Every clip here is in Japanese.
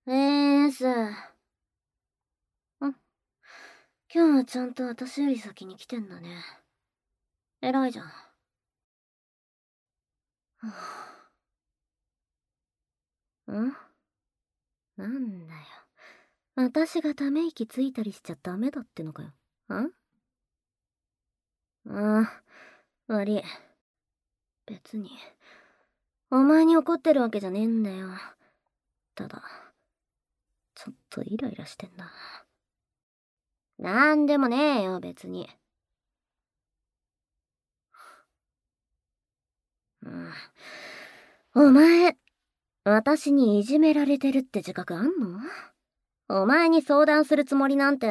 さ。今日はちゃんと私より先に来てんだね。偉いじゃん。なんだよ。私がため息ついたりしちゃダメだってのかよ。悪い。別に。お前に怒ってるわけじゃねえんだよ。ただ、ちょっとイライラしてんだ。なんでもねえよ、別に。お前、私にいじめられてるって自覚あんの？お前に相談するつもりなんて。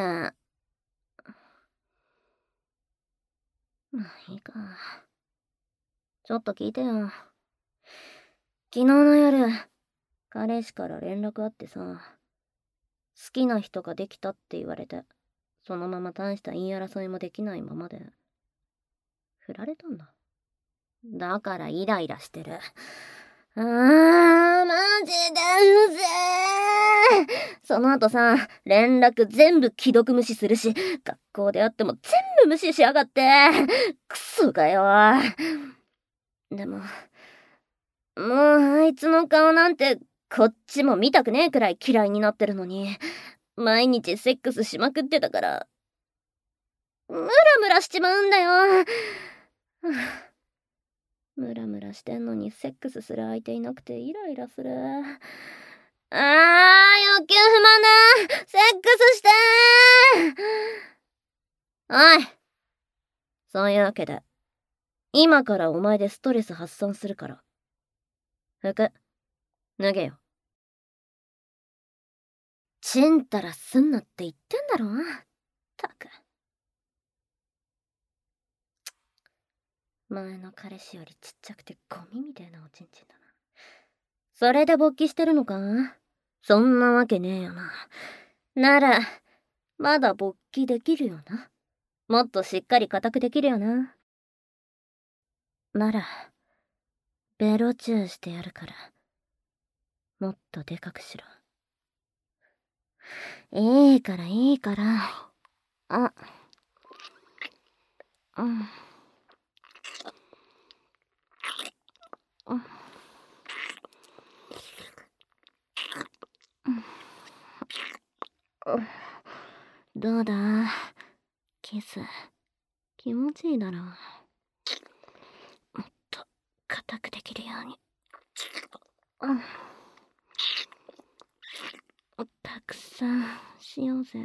いいか。ちょっと聞いてよ。昨日の夜、彼氏から連絡あってさ、好きな人ができたって言われて、そのまま大した言い争いもできないままで、振られたんだ。だからイライラしてる。マジでうぜえ。その後さ、連絡全部既読無視するし、学校で会っても全部無視しやがって。クソがよ。でも、もうあいつの顔なんて、こっちも見たくねえくらい嫌いになってるのに、毎日セックスしまくってたから、ムラムラしちまうんだよ。ムラムラしてんのにセックスする相手いなくてイライラする。欲求不満だ。セックスしておい。そういうわけで、今からお前でストレス発散するから。服、脱げよ。ちんたらすんなって言ってんだろ。ったく。前の彼氏よりちっちゃくてゴミみたいなおちんちんだな。それで勃起してるのか？そんなわけねえよな。なら、まだ勃起できるよな。もっとしっかり固くできるよな。なら、ベロチューしてやるから、もっとでかくしろ。いいからいいから。うん。どうだ？キス、気持ちいいだろ。もっと固くできるように。たくさんしようぜ。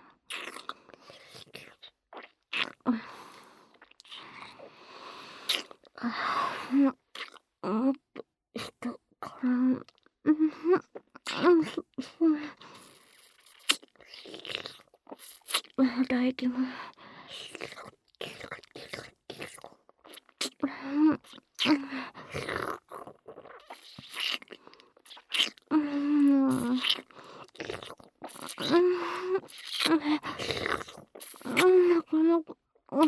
もっと人から、唾液も。なかなか。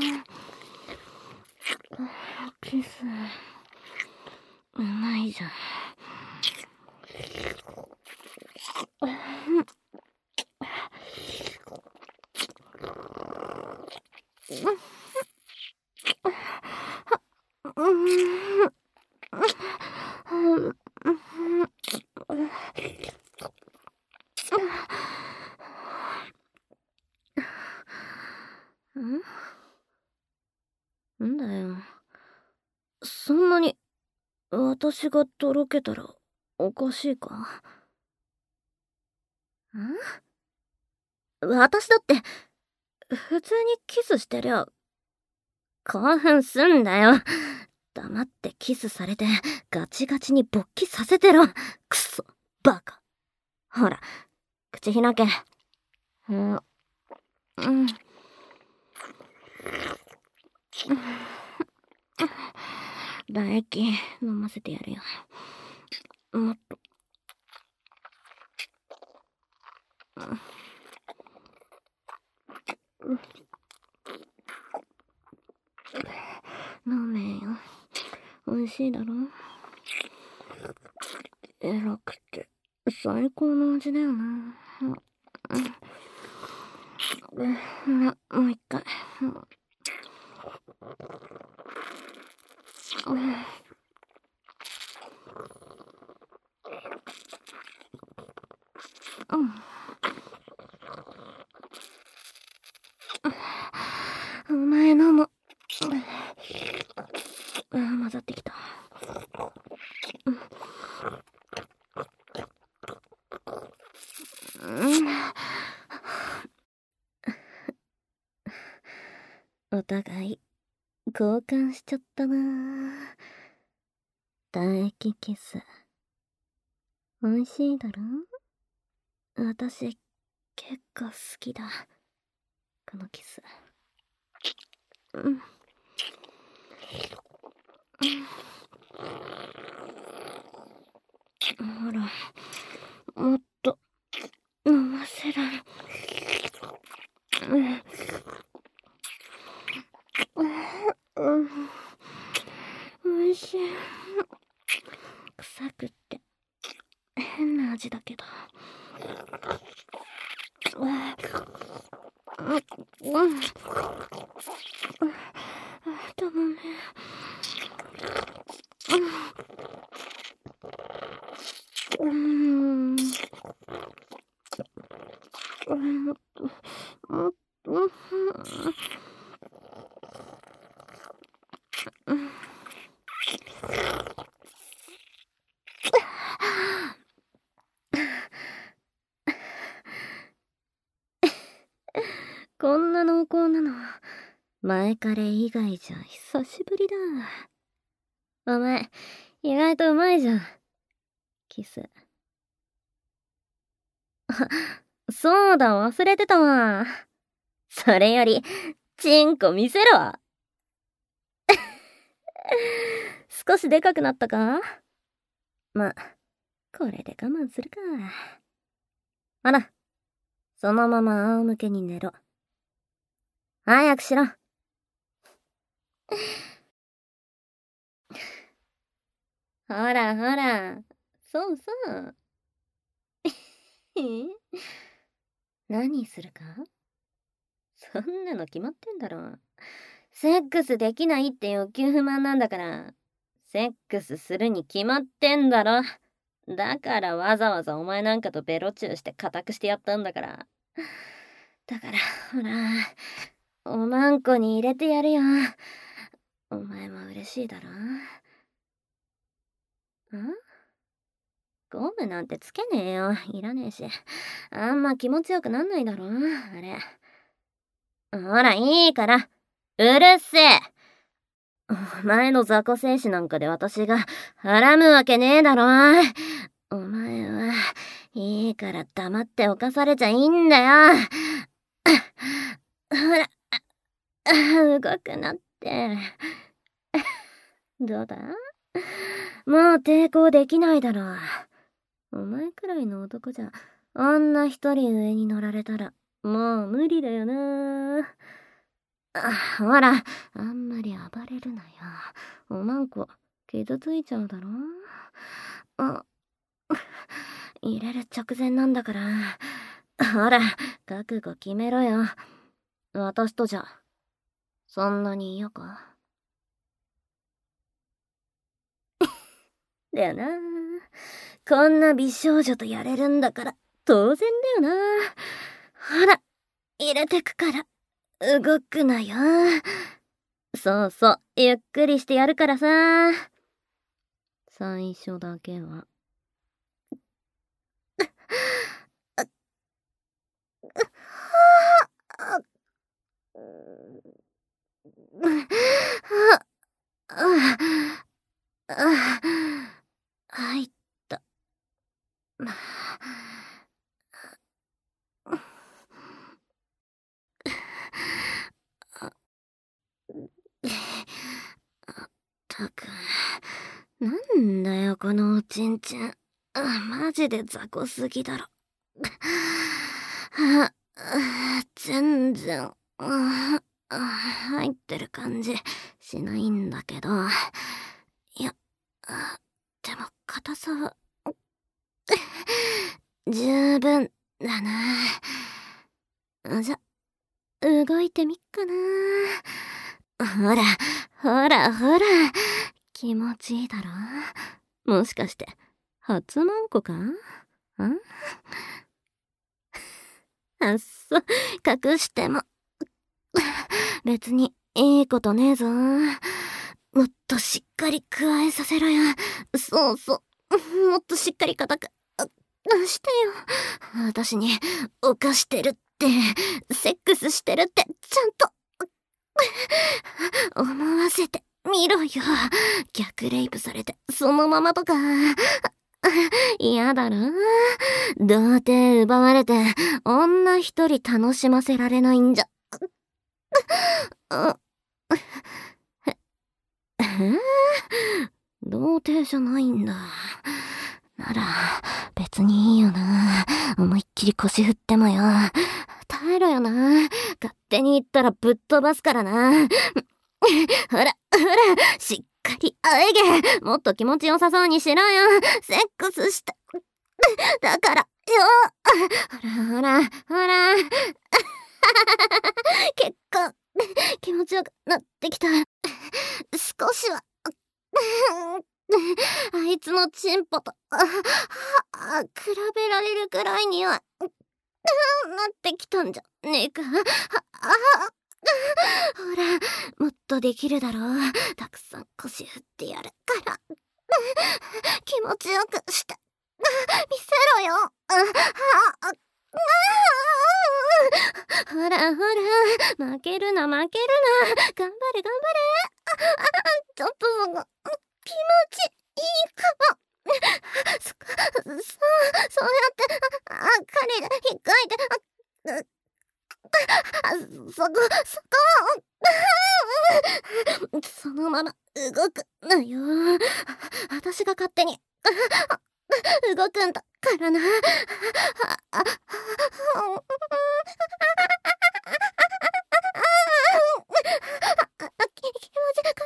キス、うまいじゃん。んだよ。そんなに、私がとろけたら、おかしいか？私だって、普通にキスしてりゃ、興奮すんだよ。黙ってキスされて、ガチガチに勃起させてろ。くそ、バカ。ほら、口開け。唾液飲ませてやるよ。もっと。飲めよ。美味しいだろ？エロくて、 最高の味だよな。もう一回。お前のも。混ざってきた。お互い交換しちゃったな。唾液キス美味しいだろ。私結構好きだ、このキス。ほら、もっと飲ませられ。美味しい。臭くって変な味だけど。でもね、こんな濃厚なの前彼以外じゃ久しぶりだ。お前意外とうまいじゃん、キス。そうだ、忘れてたわ。それよりチンコ見せろ。少しでかくなったか。ま、これで我慢するか。あら、そのまま仰向けに寝ろ。早くしろ。ほらほら、そうそう。何するか。そんなの決まってんだろ。セックスできないって欲求不満なんだから、セックスするに決まってんだろ。だからわざわざお前なんかとベロチューして固くしてやったんだから。だからほら、おまんこに入れてやるよ。お前も嬉しいだろ。ゴムなんてつけねえよ。いらねえし。あんま気持ちよくなんないだろ、あれ。ほら、いいから。うるせえ。お前の雑魚精子なんかで私がはらむわけねえだろ。お前は、いいから黙って犯されちゃいいんだよ。ほら、動くなって。どうだ？もう抵抗できないだろ。お前くらいの男じゃ、あんな一人上に乗られたら、もう無理だよな。ほら、あんまり暴れるなよ。おまんこ、傷ついちゃうだろ。入れる直前なんだから。ほら、覚悟決めろよ。私とじゃ、そんなに嫌か。だよな。こんな美少女とやれるんだから、当然だよな。ほら、入れてくから、動くなよ。そうそう、ゆっくりしてやるからさ。最初だけは。入った。ったく、なんだよこのおちんちん。マジで雑魚すぎだろ。全然入ってる感じしないんだけど。いや、でも硬さは十分だな。じゃ、動いてみっかな。ほら、ほら、ほら。気持ちいいだろ。もしかして、初マンコか？あっそ、隠しても。別にいいことねえぞ。もっとしっかりくわえさせろよ。そうそう。もっとしっかり固く、してよ。私に、犯してるって、セックスしてるって、ちゃんと、思わせてみろよ。逆レイプされて、そのままとか。嫌だろ？童貞奪われて、女一人楽しませられないんじゃ。童貞じゃないんだ。なら、別にいいよな。思いっきり腰振ってもよ。耐えろよな。勝手に言ったらぶっ飛ばすからな。ほら、ほら、しっかりあえげ。もっと気持ちよさそうにしろよ。セックスした。だからよ。ほら、ほら、ほら。結構、気持ちよくなってきた。少しは。あいつのチンポと、比べられるくらいには、なってきたんじゃねえか。ほら、もっとできるだろう。たくさん腰振ってやるから。気持ちよくして、見せろよ。ほらほら、負けるな負けるな。頑張れ頑張れ。ちょっとそこ、気持ちいいかも。そうやって、彼が引っかいて、そこ、そのまま動くなよ。私が勝手に動くんだからな。気持ちこ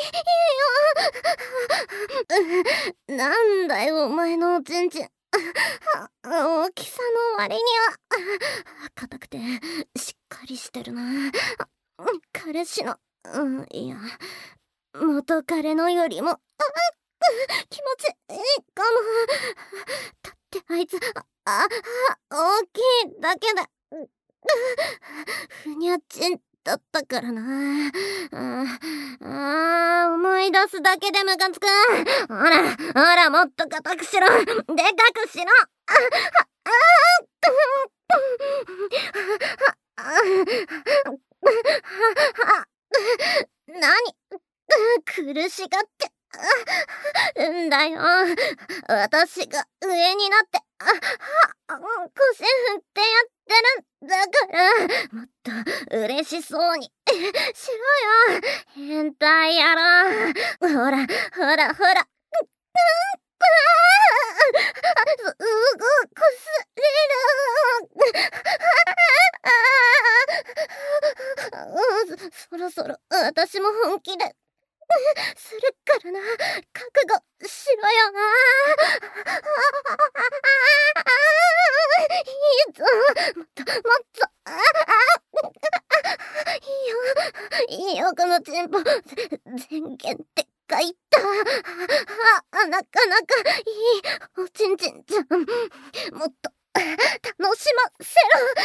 れいいよ。なんだよお前のおちんちん。大きさの割には硬くてしっかりしてるな。彼氏の、いや元彼のよりも気持ちいいかも。だってあいつ大きいだけでふにゃちんだったからな。思い出すだけでムカつく。ほらほら、もっと硬くしろ。でかくしろ。何苦しがってんだよ。私が上になって腰振ってやってるんだから、もっと嬉しそうにしろよ。変態野郎。ほらほらほら。すごくすれる。そろそろ私も本気でするからな。覚悟しろよな。いいぞ。もっともっと。いいよこのチンポ。全言でかいった。なかなかいいおちんちんじゃん。もっと楽しませろ。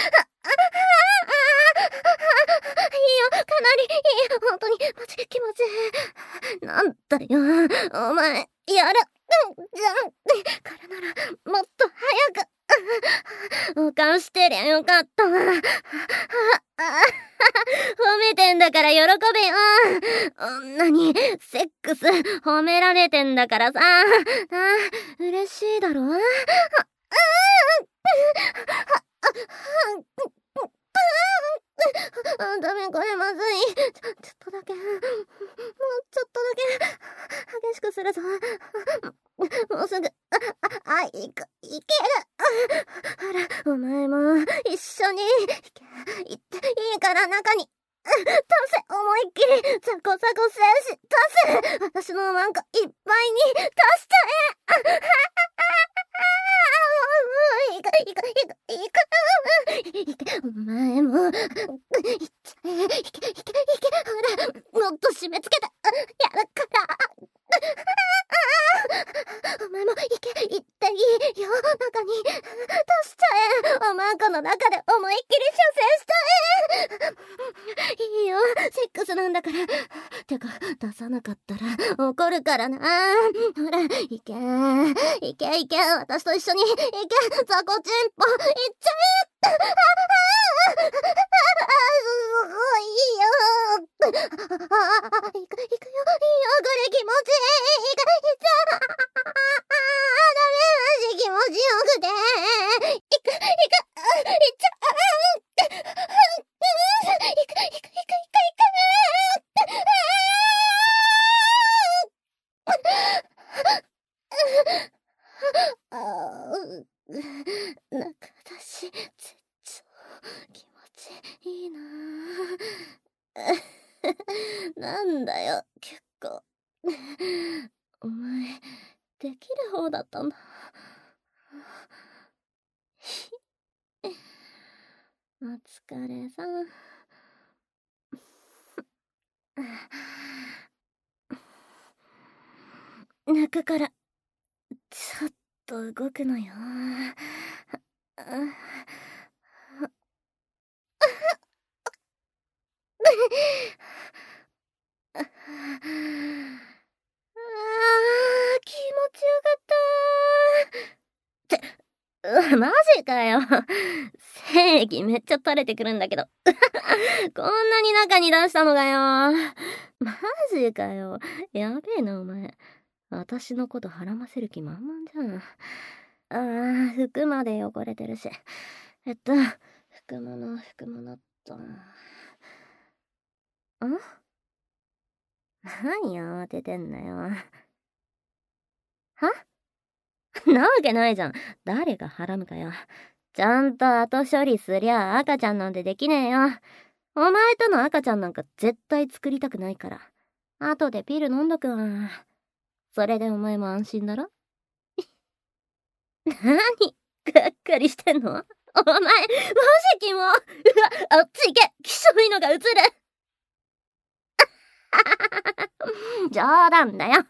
いいよ、かなりいい。本当にマジ気持ちいい。なんだよお前、やるじゃんからならもっと早く保管してりゃよかった。褒めてんだから喜べよ。女にセックス褒められてんだからさ。嬉しいだろ。ダメ、これまずい。ちょっとだけ、もうちょっとだけ激しくするぞ。もうすぐいける。ほら、お前も一緒に行っていいから中に出せ。思いっきりザコザコ精子出せ。私のマンコいっぱいに出しちゃえ。 いかいかいかいかいけ、お前もいっちゃえ、いけ、ほら、もっと締め付けてやるから。お前もいけ、行っていいよ、中に出しちゃえ。おまんこの中で思いっきり射精しちゃえ。いいよ、セックスなんだから。てか、出さなかったら怒るからな。ほら、いけ、私と一緒に、いけ、ザコチンポ、いっちゃえ。すごいよ。いくよ、いいよ、これ気持ちいい。いか、ダメ、気持ちよくて。いく、いっちゃなんか私、絶頂、気持ちいいななんだよ、結構。お前、できる方だったんだ。お疲れさん。中からちょっと動くのよ。気持ちよかったマジかよ。精液めっちゃ垂れてくるんだけど。こんなに中に出したのかよ。マジかよ。やべえな、お前。私のことはらませる気満々じゃん。服まで汚れてるし。服物っと。何慌ててんだよ。はなわけないじゃん。誰がはらむかよ。ちゃんと後処理すりゃ赤ちゃんなんてできねえよ。お前との赤ちゃんなんか絶対作りたくないから。後でピル飲んどくわ。それでお前も安心だろ。何がっかりしてんのお前、マジキモ。うわ、あっち行け。きしょいのが映る。冗談だよ。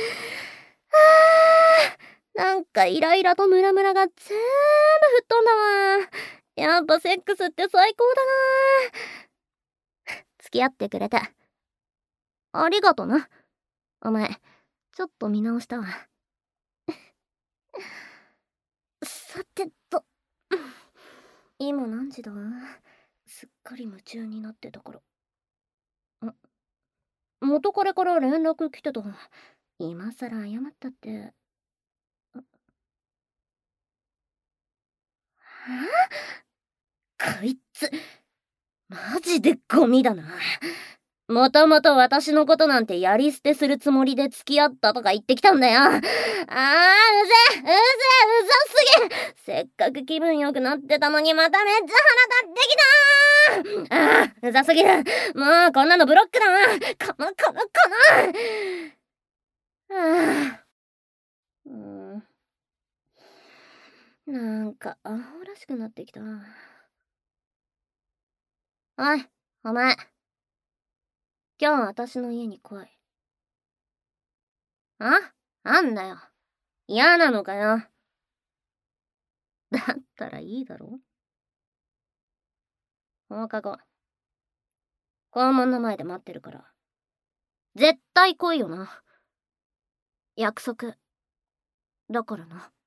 なんかイライラとムラムラが全部吹っ飛んだわ。やっぱセックスって最高だな。付き合ってくれてありがとな。お前、ちょっと見直したわ。さてと、今何時だ？すっかり夢中になってたから。元彼から連絡来てた。今さら謝ったって。こいつ、マジでゴミだな。もともと私のことなんてやり捨てするつもりで付き合ったとか言ってきたんだよ。うざすぎ。せっかく気分良くなってたのにまためっちゃ腹立ってきた。うざすぎる。もうこんなのブロックだわ。なんかアホらしくなってきた。おい、お前。今日私の家に来い。なんだよ。嫌なのかよ。だったらいいだろ。放課後、校門の前で待ってるから。絶対来いよな。約束。だからな。